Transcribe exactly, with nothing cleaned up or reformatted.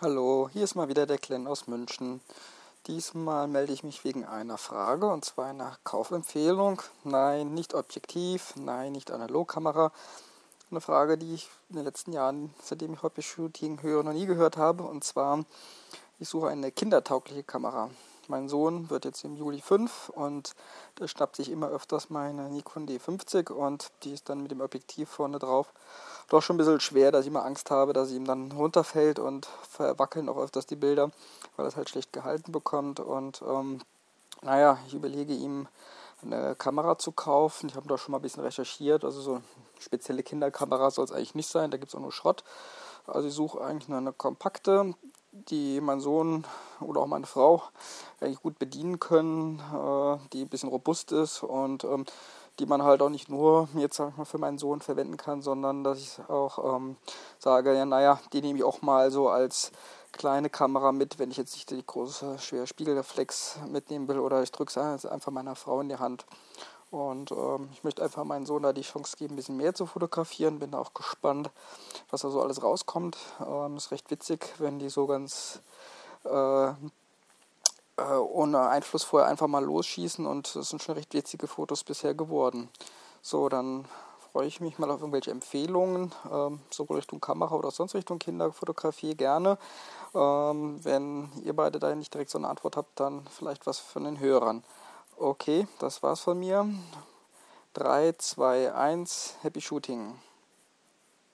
Hallo, hier ist mal wieder der Glenn aus München. Diesmal melde ich mich wegen einer Frage, und zwar einer Kaufempfehlung. Nein, nicht objektiv, nein, nicht Analogkamera. Eine Frage, die ich in den letzten Jahren, seitdem ich Hobby-Shooting höre, noch nie gehört habe. Und zwar, ich suche eine kindertaugliche Kamera. Mein Sohn wird jetzt im Juli fünf und der schnappt sich immer öfters meine Nikon D fünfzig und die ist dann mit dem Objektiv vorne drauf doch schon ein bisschen schwer, dass ich immer Angst habe, dass sie ihm dann runterfällt und verwackeln auch öfters die Bilder, weil er es halt schlecht gehalten bekommt. Und ähm, naja, ich überlege ihm eine Kamera zu kaufen. Ich habe da schon mal ein bisschen recherchiert. Also so eine spezielle Kinderkamera soll es eigentlich nicht sein. Da gibt es auch nur Schrott. Also ich suche eigentlich nur eine kompakte, die mein Sohn oder auch meine Frau eigentlich gut bedienen können, äh, die ein bisschen robust ist und ähm, die man halt auch nicht nur jetzt sag ich mal für meinen Sohn verwenden kann, sondern dass ich auch ähm, sage, ja naja, die nehme ich auch mal so als kleine Kamera mit, wenn ich jetzt nicht die große, schwere Spiegelreflex mitnehmen will, oder ich drücke es einfach meiner Frau in die Hand. Und ähm, ich möchte einfach meinen Sohn da die Chance geben, ein bisschen mehr zu fotografieren. Bin auch gespannt, was da so alles rauskommt. Ähm, ist recht witzig, wenn die so ganz äh, äh, ohne Einfluss vorher einfach mal losschießen, und es sind schon recht witzige Fotos bisher geworden. So, dann freue ich mich mal auf irgendwelche Empfehlungen, ähm, sowohl Richtung Kamera oder sonst Richtung Kinderfotografie gerne. Ähm, wenn ihr beide da nicht direkt so eine Antwort habt, dann vielleicht was von den Hörern. Okay, das war's von mir. drei, zwei, eins, Happy Shooting!